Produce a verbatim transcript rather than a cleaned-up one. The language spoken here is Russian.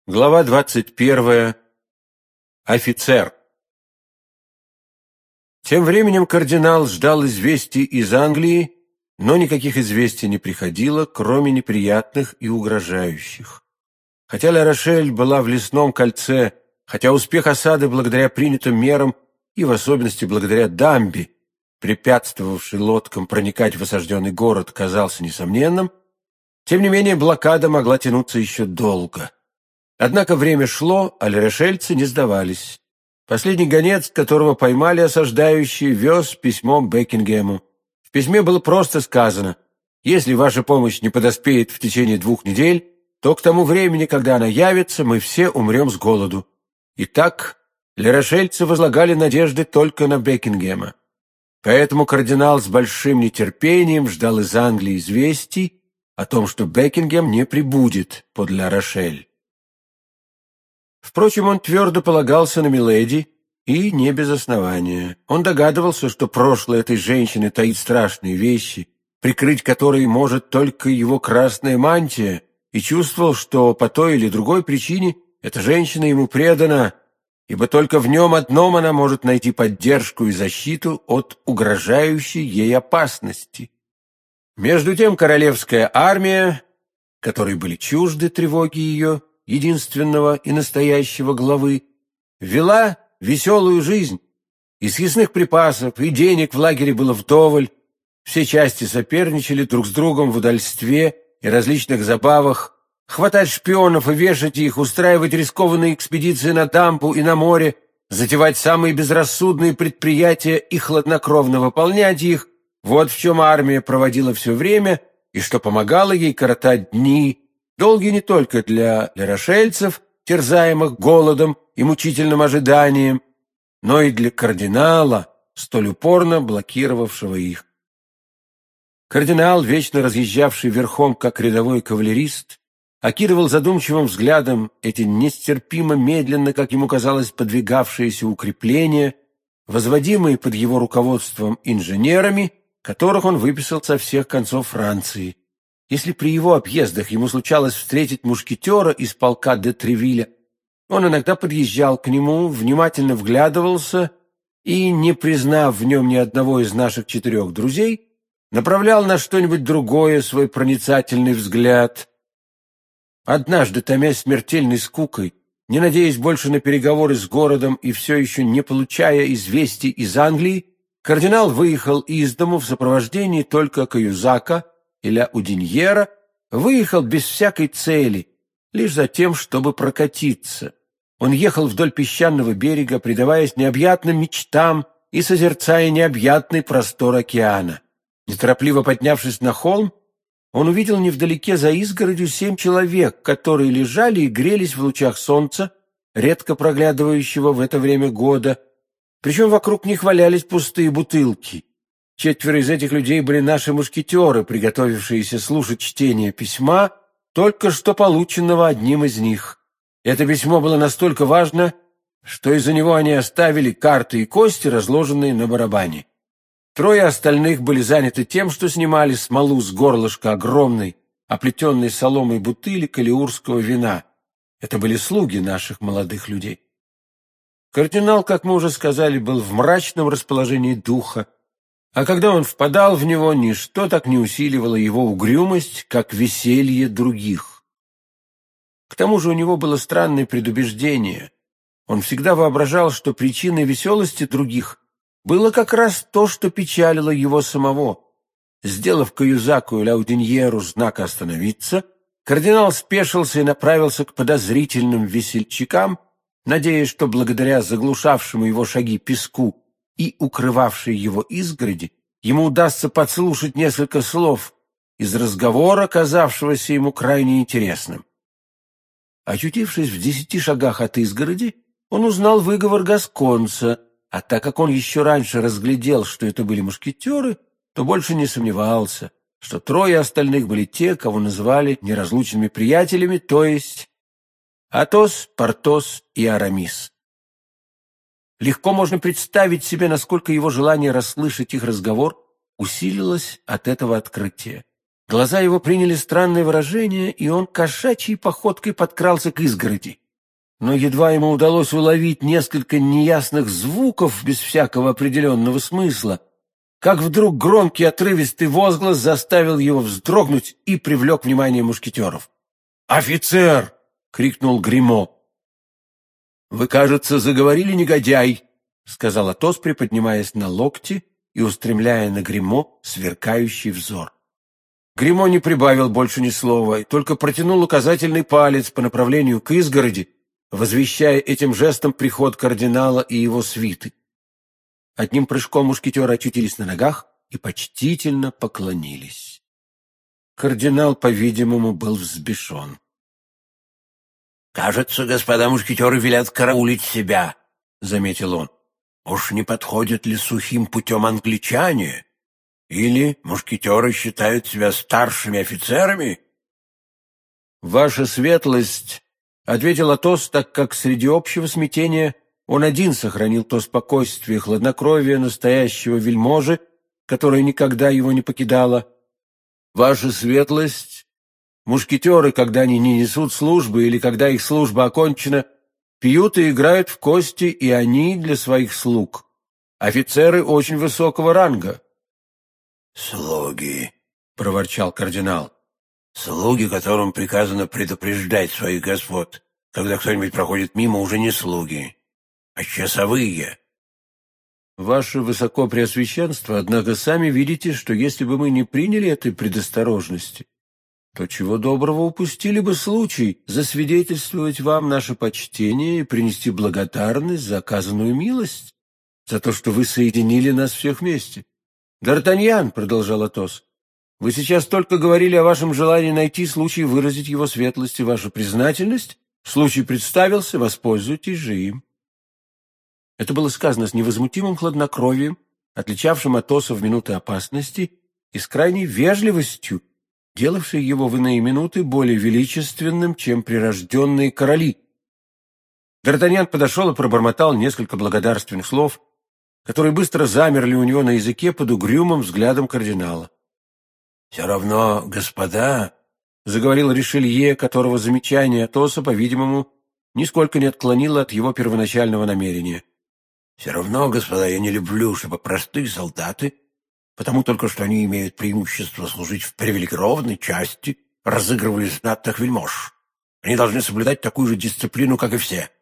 Глава двадцать первая. Офицер. Тем временем кардинал ждал известий из Англии, но никаких известий не приходило, кроме неприятных и угрожающих. Хотя Ля-Рошель была в лесном кольце, хотя успех осады благодаря принятым мерам и в особенности благодаря дамбе, препятствовавшей лодкам проникать в осажденный город, казался несомненным, тем не менее блокада могла тянуться еще долго. Однако время шло, а ля-рошельцы не сдавались. Последний гонец, которого поймали осаждающие, вез письмо Бекингему. В письме было просто сказано: «Если ваша помощь не подоспеет в течение двух недель, то к тому времени, когда она явится, мы все умрем с голоду». Итак, ля-рошельцы возлагали надежды только на Бекингема. Поэтому кардинал с большим нетерпением ждал из Англии известий о том, что Бекингем не прибудет под Ля-Рошель. Впрочем, он твердо полагался на миледи, и не без основания. Он догадывался, что прошлое этой женщины таит страшные вещи, прикрыть которые может только его красная мантия, и чувствовал, что по той или другой причине эта женщина ему предана, ибо только в нем одном она может найти поддержку и защиту от угрожающей ей опасности. Между тем королевская армия, которой были чужды тревоги ее единственного и настоящего главы, вела веселую жизнь. И съестных припасов, и денег в лагере было вдоволь. Все части соперничали друг с другом в удальстве и различных забавах. Хватать шпионов и вешать их, устраивать рискованные экспедиции на дамбу и на море, затевать самые безрассудные предприятия и хладнокровно выполнять их — вот в чем армия проводила все время, и что помогало ей коротать дни, долгие не только для ля-рошельцев, терзаемых голодом и мучительным ожиданием, но и для кардинала, столь упорно блокировавшего их. Кардинал, вечно разъезжавший верхом как рядовой кавалерист, окидывал задумчивым взглядом эти нестерпимо медленно, как ему казалось, подвигавшиеся укрепления, возводимые под его руководством инженерами, которых он выписал со всех концов Франции. Если при его объездах ему случалось встретить мушкетера из полка де Тревилля, он иногда подъезжал к нему, внимательно вглядывался и, не признав в нем ни одного из наших четырех друзей, направлял на что-нибудь другое свой проницательный взгляд. Однажды, томясь смертельной скукой, не надеясь больше на переговоры с городом и все еще не получая известий из Англии, кардинал выехал из дому в сопровождении только каюзака и ля-Удиньера, выехал без всякой цели, лишь за тем, чтобы прокатиться. Он ехал вдоль песчаного берега, предаваясь необъятным мечтам и созерцая необъятный простор океана. Неторопливо поднявшись на холм, он увидел невдалеке за изгородью семь человек, которые лежали и грелись в лучах солнца, редко проглядывающего в это время года, причем вокруг них валялись пустые бутылки. Четверо из этих людей были наши мушкетеры, приготовившиеся слушать чтение письма, только что полученного одним из них. Это письмо было настолько важно, что из-за него они оставили карты и кости, разложенные на барабане. Трое остальных были заняты тем, что снимали смолу с горлышка огромной, оплетенной соломой бутыли калиурского вина. Это были слуги наших молодых людей. Кардинал, как мы уже сказали, был в мрачном расположении духа, а когда он впадал в него, ничто так не усиливало его угрюмость, как веселье других. К тому же у него было странное предубеждение. Он всегда воображал, что причиной веселости других было как раз то, что печалило его самого. Сделав каюзаку и ля-Удиньеру знак «Остановиться», кардинал спешился и направился к подозрительным весельчакам, надеясь, что благодаря заглушавшему его шаги песку и укрывавшей его изгороди ему удастся подслушать несколько слов из разговора, казавшегося ему крайне интересным. Очутившись в десяти шагах от изгороди, он узнал выговор гасконца, а так как он еще раньше разглядел, что это были мушкетеры, то больше не сомневался, что трое остальных были те, кого называли неразлучными приятелями, то есть Атос, Портос и Арамис. Легко можно представить себе, насколько его желание расслышать их разговор усилилось от этого открытия. Глаза его приняли странное выражение, и он кошачьей походкой подкрался к изгороди. Но едва ему удалось уловить несколько неясных звуков без всякого определенного смысла, как вдруг громкий отрывистый возглас заставил его вздрогнуть и привлек внимание мушкетеров. «Офицер!» — крикнул Гримо. «Вы, кажется, заговорили, негодяй!» — сказал Атос, приподнимаясь на локти и устремляя на Гримо сверкающий взор. Гримо не прибавил больше ни слова, только протянул указательный палец по направлению к изгороди, возвещая этим жестом приход кардинала и его свиты. Одним прыжком мушкетеры очутились на ногах и почтительно поклонились. Кардинал, по-видимому, был взбешен. «Кажется, господа мушкетеры велят караулить себя», — заметил он. «Уж не подходят ли сухим путем англичане? Или мушкетеры считают себя старшими офицерами?» «Ваша светлость», — ответил Атос, так как среди общего смятения он один сохранил то спокойствие и хладнокровие настоящего вельможи, которое никогда его не покидало. «Ваша светлость, мушкетеры, когда они не несут службы или когда их служба окончена, пьют и играют в кости, и они для своих слуг. Офицеры очень высокого ранга». «Слуги», — проворчал кардинал. «Слуги, которым приказано предупреждать своих господ, когда кто-нибудь проходит мимо, уже не слуги, а часовые». «Ваше Высокопреосвященство, однако сами видите, что если бы мы не приняли этой предосторожности, то чего доброго упустили бы случай засвидетельствовать вам наше почтение и принести благодарность за оказанную милость, за то, что вы соединили нас всех вместе. Д'Артаньян, — продолжал Атос, — вы сейчас только говорили о вашем желании найти случай выразить его светлости вашу признательность. Случай представился, воспользуйтесь же им». Это было сказано с невозмутимым хладнокровием, отличавшим Атоса в минуты опасности, и с крайней вежливостью, делавшей его в иные минуты более величественным, чем прирожденные короли. Д'Артаньян подошел и пробормотал несколько благодарственных слов, которые быстро замерли у него на языке под угрюмым взглядом кардинала. «Все равно, господа, — заговорил Ришелье, которого замечание Атоса, по-видимому, нисколько не отклонило от его первоначального намерения. Все равно, господа, я не люблю, чтобы простые солдаты, потому только что они имеют преимущество служить в привилегированной части, разыгрывали знатных вельмож. Они должны соблюдать такую же дисциплину, как и все.